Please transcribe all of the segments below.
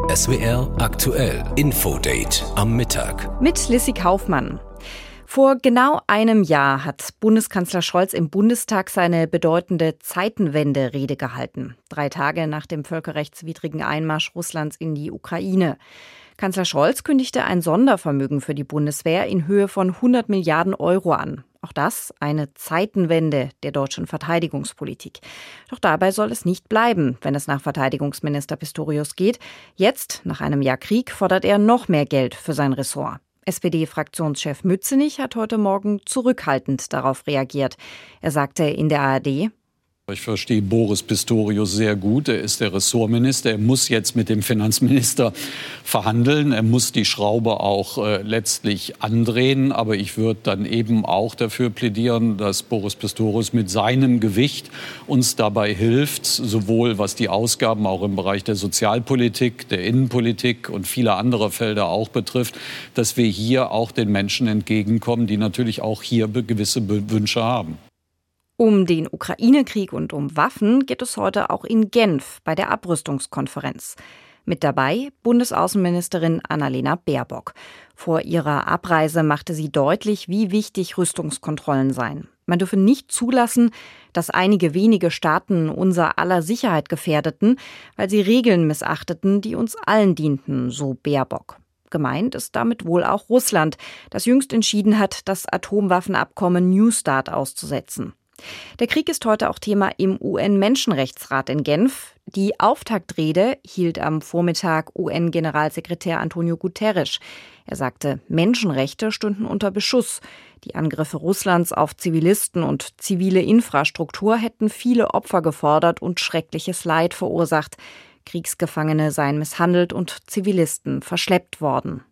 SWR aktuell Infodate am Mittag. Mit Lissy Kaufmann. Vor genau einem Jahr hat Bundeskanzler Scholz im Bundestag seine bedeutende Zeitenwende-Rede gehalten. 3 Tage nach dem völkerrechtswidrigen Einmarsch Russlands in die Ukraine. Kanzler Scholz kündigte ein Sondervermögen für die Bundeswehr in Höhe von 100 Milliarden Euro an. Auch das eine Zeitenwende der deutschen Verteidigungspolitik. Doch dabei soll es nicht bleiben, wenn es nach Verteidigungsminister Pistorius geht. Jetzt, nach einem Jahr Krieg, fordert er noch mehr Geld für sein Ressort. SPD-Fraktionschef Mützenich hat heute Morgen zurückhaltend darauf reagiert. Er sagte in der ARD: Ich verstehe Boris Pistorius sehr gut. Er ist der Ressortminister. Er muss jetzt mit dem Finanzminister verhandeln. Er muss die Schraube auch letztlich andrehen. Aber ich würde dann eben auch dafür plädieren, dass Boris Pistorius mit seinem Gewicht uns dabei hilft, sowohl was die Ausgaben auch im Bereich der Sozialpolitik, der Innenpolitik und vieler anderer Felder auch betrifft, dass wir hier auch den Menschen entgegenkommen, die natürlich auch hier gewisse Wünsche haben. Um den Ukraine-Krieg und um Waffen geht es heute auch in Genf bei der Abrüstungskonferenz. Mit dabei Bundesaußenministerin Annalena Baerbock. Vor ihrer Abreise machte sie deutlich, wie wichtig Rüstungskontrollen seien. Man dürfe nicht zulassen, dass einige wenige Staaten unser aller Sicherheit gefährdeten, weil sie Regeln missachteten, die uns allen dienten, so Baerbock. Gemeint ist damit wohl auch Russland, das jüngst entschieden hat, das Atomwaffenabkommen New START auszusetzen. Der Krieg ist heute auch Thema im UN-Menschenrechtsrat in Genf. Die Auftaktrede hielt am Vormittag UN-Generalsekretär Antonio Guterres. Er sagte, Menschenrechte stünden unter Beschuss. Die Angriffe Russlands auf Zivilisten und zivile Infrastruktur hätten viele Opfer gefordert und schreckliches Leid verursacht. Kriegsgefangene seien misshandelt und Zivilisten verschleppt worden.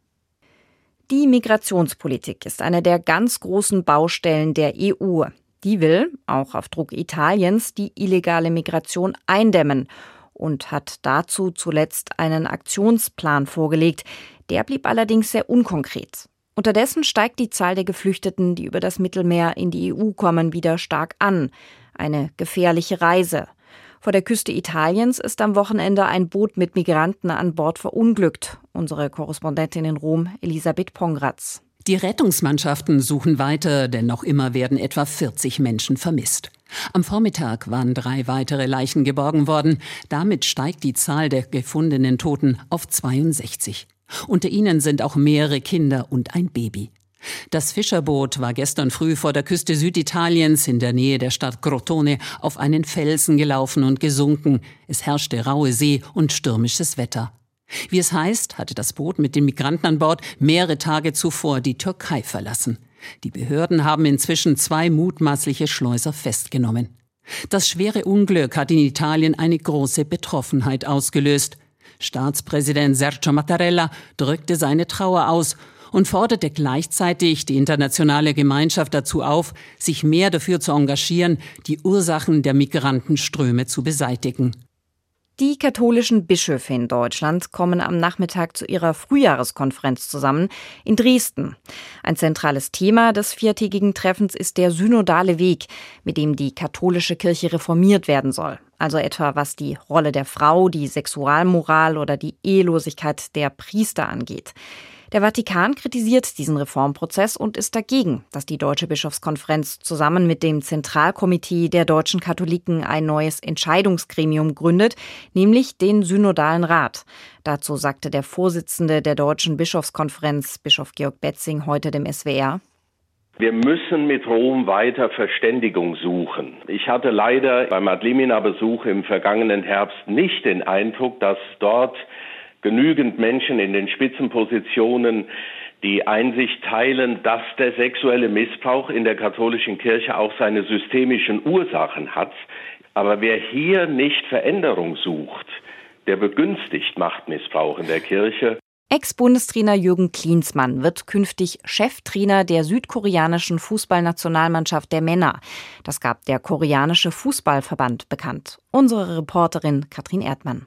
Die Migrationspolitik ist eine der ganz großen Baustellen der EU. Die will, auch auf Druck Italiens, die illegale Migration eindämmen und hat dazu zuletzt einen Aktionsplan vorgelegt. Der blieb allerdings sehr unkonkret. Unterdessen steigt die Zahl der Geflüchteten, die über das Mittelmeer in die EU kommen, wieder stark an. Eine gefährliche Reise. Vor der Küste Italiens ist am Wochenende ein Boot mit Migranten an Bord verunglückt. Unsere Korrespondentin in Rom, Elisabeth Pongratz. Die Rettungsmannschaften suchen weiter, denn noch immer werden etwa 40 Menschen vermisst. Am Vormittag waren 3 weitere Leichen geborgen worden. Damit steigt die Zahl der gefundenen Toten auf 62. Unter ihnen sind auch mehrere Kinder und ein Baby. Das Fischerboot war gestern früh vor der Küste Süditaliens in der Nähe der Stadt Crotone auf einen Felsen gelaufen und gesunken. Es herrschte raue See und stürmisches Wetter. Wie es heißt, hatte das Boot mit den Migranten an Bord mehrere Tage zuvor die Türkei verlassen. Die Behörden haben inzwischen 2 mutmaßliche Schleuser festgenommen. Das schwere Unglück hat in Italien eine große Betroffenheit ausgelöst. Staatspräsident Sergio Mattarella drückte seine Trauer aus und forderte gleichzeitig die internationale Gemeinschaft dazu auf, sich mehr dafür zu engagieren, die Ursachen der Migrantenströme zu beseitigen. Die katholischen Bischöfe in Deutschland kommen am Nachmittag zu ihrer Frühjahreskonferenz zusammen in Dresden. Ein zentrales Thema des 4-tägigen Treffens ist der synodale Weg, mit dem die katholische Kirche reformiert werden soll. Also etwa was die Rolle der Frau, die Sexualmoral oder die Ehelosigkeit der Priester angeht. Der Vatikan kritisiert diesen Reformprozess und ist dagegen, dass die Deutsche Bischofskonferenz zusammen mit dem Zentralkomitee der deutschen Katholiken ein neues Entscheidungsgremium gründet, nämlich den Synodalen Rat. Dazu sagte der Vorsitzende der Deutschen Bischofskonferenz, Bischof Georg Betzing, heute dem SWR: Wir müssen mit Rom weiter Verständigung suchen. Ich hatte leider beim Adlimina-Besuch im vergangenen Herbst nicht den Eindruck, dass dort genügend Menschen in den Spitzenpositionen die Einsicht teilen, dass der sexuelle Missbrauch in der katholischen Kirche auch seine systemischen Ursachen hat. Aber wer hier nicht Veränderung sucht, der begünstigt Machtmissbrauch in der Kirche. Ex-Bundestrainer Jürgen Klinsmann wird künftig Cheftrainer der südkoreanischen Fußballnationalmannschaft der Männer. Das gab der koreanische Fußballverband bekannt. Unsere Reporterin Katrin Erdmann.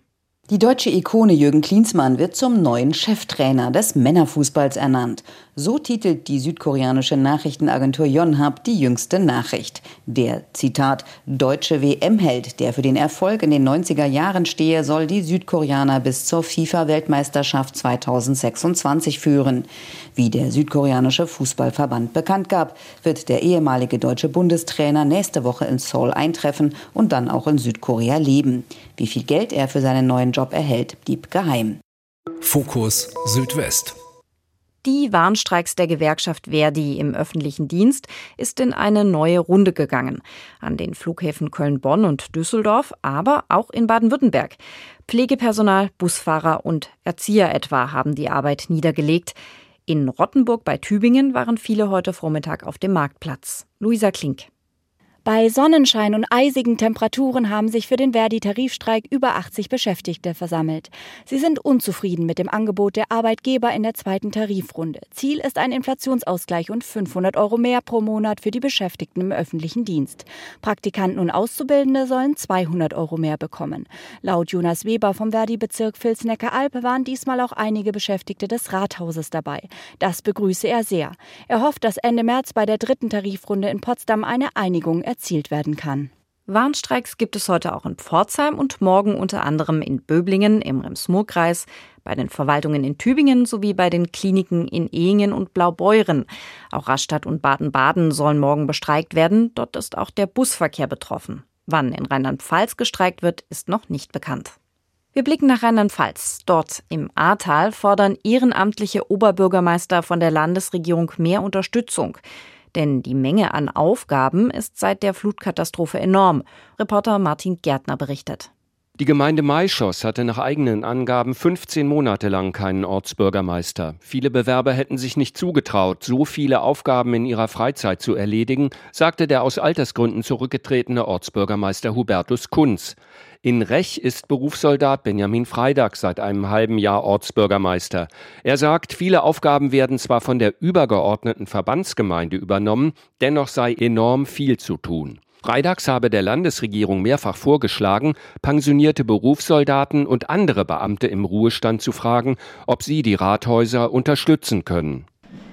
Die deutsche Ikone Jürgen Klinsmann wird zum neuen Cheftrainer des Männerfußballs ernannt. So titelt die südkoreanische Nachrichtenagentur Yonhap die jüngste Nachricht. Der, Zitat, deutsche WM-Held, der für den Erfolg in den 90er Jahren stehe, soll die Südkoreaner bis zur FIFA-Weltmeisterschaft 2026 führen. Wie der südkoreanische Fußballverband bekannt gab, wird der ehemalige deutsche Bundestrainer nächste Woche in Seoul eintreffen und dann auch in Südkorea leben. Wie viel Geld er für seinen neuen Job erhält, blieb geheim. Fokus Südwest. Die Warnstreiks der Gewerkschaft ver.di im öffentlichen Dienst ist in eine neue Runde gegangen. An den Flughäfen Köln-Bonn und Düsseldorf, aber auch in Baden-Württemberg. Pflegepersonal, Busfahrer und Erzieher etwa haben die Arbeit niedergelegt. In Rottenburg bei Tübingen waren viele heute Vormittag auf dem Marktplatz. Luisa Klink. Bei Sonnenschein und eisigen Temperaturen haben sich für den Verdi-Tarifstreik über 80 Beschäftigte versammelt. Sie sind unzufrieden mit dem Angebot der Arbeitgeber in der zweiten Tarifrunde. Ziel ist ein Inflationsausgleich und 500 € mehr pro Monat für die Beschäftigten im öffentlichen Dienst. Praktikanten und Auszubildende sollen 200 € mehr bekommen. Laut Jonas Weber vom Verdi-Bezirk Vils-Neckar-Alb waren diesmal auch einige Beschäftigte des Rathauses dabei. Das begrüße er sehr. Er hofft, dass Ende März bei der dritten Tarifrunde in Potsdam eine Einigung erzielt werden kann. Warnstreiks gibt es heute auch in Pforzheim und morgen unter anderem in Böblingen im Rems-Murr-Kreis, bei den Verwaltungen in Tübingen sowie bei den Kliniken in Ehingen und Blaubeuren. Auch Rastatt und Baden-Baden sollen morgen bestreikt werden. Dort ist auch der Busverkehr betroffen. Wann in Rheinland-Pfalz gestreikt wird, ist noch nicht bekannt. Wir blicken nach Rheinland-Pfalz. Dort im Ahrtal fordern ehrenamtliche Oberbürgermeister von der Landesregierung mehr Unterstützung. Denn die Menge an Aufgaben ist seit der Flutkatastrophe enorm. Reporter Martin Gärtner berichtet. Die Gemeinde Maischoss hatte nach eigenen Angaben 15 Monate lang keinen Ortsbürgermeister. Viele Bewerber hätten sich nicht zugetraut, so viele Aufgaben in ihrer Freizeit zu erledigen, sagte der aus Altersgründen zurückgetretene Ortsbürgermeister Hubertus Kunz. In Rech ist Berufssoldat Benjamin Freidag seit einem halben Jahr Ortsbürgermeister. Er sagt, viele Aufgaben werden zwar von der übergeordneten Verbandsgemeinde übernommen, dennoch sei enorm viel zu tun. Freidags habe der Landesregierung mehrfach vorgeschlagen, pensionierte Berufssoldaten und andere Beamte im Ruhestand zu fragen, ob sie die Rathäuser unterstützen können.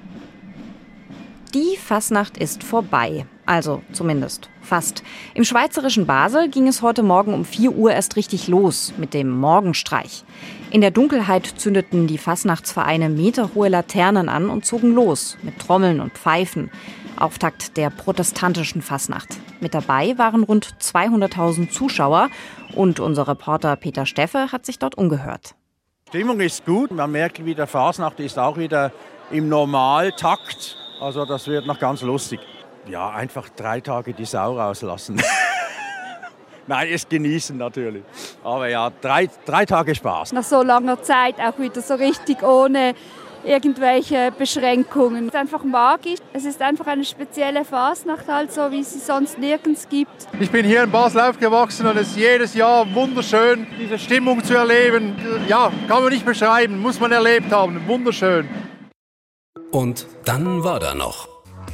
Die Fasnacht ist vorbei. Also zumindest fast. Im schweizerischen Basel ging es heute Morgen um 4 Uhr erst richtig los mit dem Morgenstreich. In der Dunkelheit zündeten die Fasnachtsvereine meterhohe Laternen an und zogen los mit Trommeln und Pfeifen. Auftakt der protestantischen Fasnacht. Mit dabei waren rund 200.000 Zuschauer und unser Reporter Peter Steffe hat sich dort umgehört. Die Stimmung ist gut. Man merkt wieder, Fasnacht ist auch wieder im Normaltakt. Also das wird noch ganz lustig. Ja, einfach 3 Tage die Sau rauslassen. Nein, es genießen natürlich. Aber ja, 3 Tage Spaß. Nach so langer Zeit auch wieder so richtig ohne irgendwelche Beschränkungen. Es ist einfach magisch. Es ist einfach eine spezielle Fasnacht, halt so, wie es sie sonst nirgends gibt. Ich bin hier in Basel aufgewachsen und es ist jedes Jahr wunderschön, diese Stimmung zu erleben. Ja, kann man nicht beschreiben, muss man erlebt haben. Wunderschön. Und dann war da noch.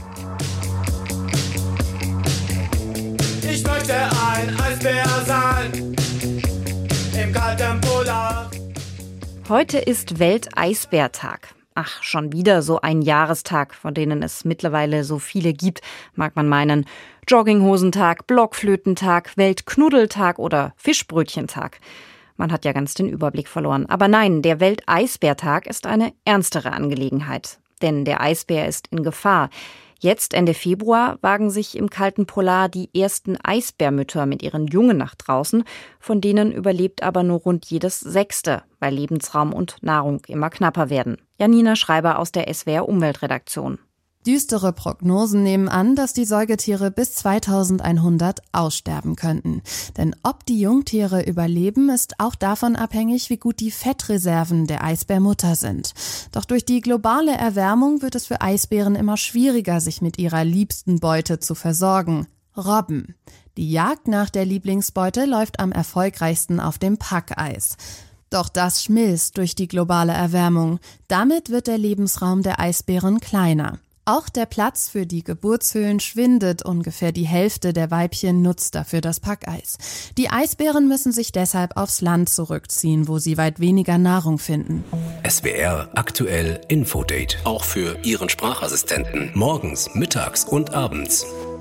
Ich möchte ein Eisbär sein, im kalten Polar. Heute ist Welteisbärtag. Ach, schon wieder so ein Jahrestag, von denen es mittlerweile so viele gibt, mag man meinen. Jogginghosentag, Blockflötentag, Weltknuddeltag oder Fischbrötchentag. Man hat ja ganz den Überblick verloren. Aber nein, der Welteisbärtag ist eine ernstere Angelegenheit. Denn der Eisbär ist in Gefahr. Jetzt, Ende Februar, wagen sich im kalten Polar die ersten Eisbärmütter mit ihren Jungen nach draußen. Von denen überlebt aber nur rund jedes 6., weil Lebensraum und Nahrung immer knapper werden. Janina Schreiber aus der SWR Umweltredaktion. Düstere Prognosen nehmen an, dass die Säugetiere bis 2100 aussterben könnten. Denn ob die Jungtiere überleben, ist auch davon abhängig, wie gut die Fettreserven der Eisbärmutter sind. Doch durch die globale Erwärmung wird es für Eisbären immer schwieriger, sich mit ihrer liebsten Beute zu versorgen: Robben. Die Jagd nach der Lieblingsbeute läuft am erfolgreichsten auf dem Packeis. Doch das schmilzt durch die globale Erwärmung. Damit wird der Lebensraum der Eisbären kleiner. Auch der Platz für die Geburtshöhlen schwindet. Ungefähr die Hälfte der Weibchen nutzt dafür das Packeis. Die Eisbären müssen sich deshalb aufs Land zurückziehen, wo sie weit weniger Nahrung finden. SWR aktuell Infodate. Auch für Ihren Sprachassistenten. Morgens, mittags und abends.